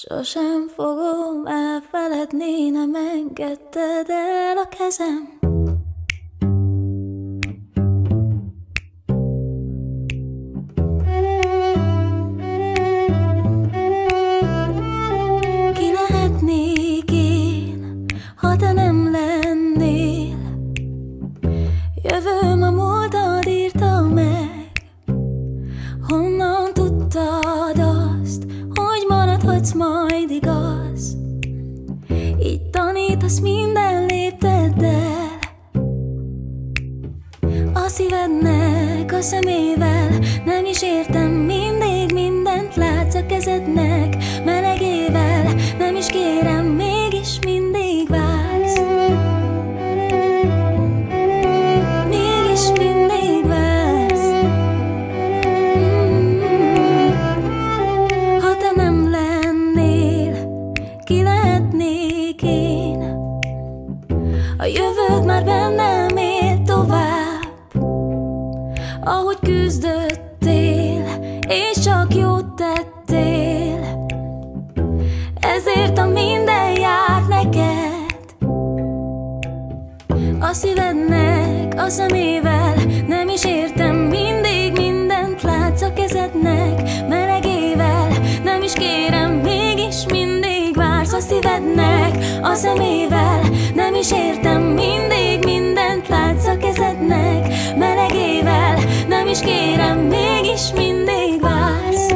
Sosem fogom elfeledni, nem engedted el a kezem. Ki lehetnék én, ha te nem lennél? Jövőm a múltad írta meg. Honnan tudtad azt, hogy maradhatsz majd igaz? Így tanítasz minden lépteddel. A szívednek a szemével nem is értem, mindig mindent látsz a kezednek melegével. Nem is kérem, mégis mindig vársz. Mégis mindig vársz. Ha te nem lennél, ki lehetnék én? A jövőd már bennem él tovább. Ahogy küzdöttél, és csak jót tettél, ezért a minden jár neked. A szívednek a szemével nem is értem, mindig mindent látsz a kezednek melegével. Nem is kérem, mégis mindig vársz. A szívednek a szemével nem is értem, mindig mindent látsz a kezednek melegével. Nem is kérem, mégis mindig vársz.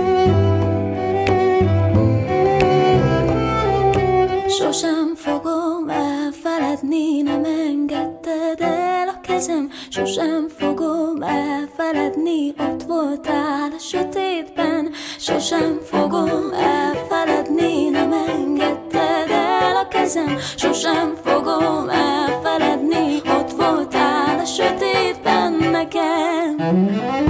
Sosem fogom elfeledni, nem engedted el a kezem. Sosem fogom elfeledni, ott voltál a sötétben. Sosem fogom elfeledni, nem engedted el a kezem. Sosem fogom elfeledni, ott voltál a sötétben nekem.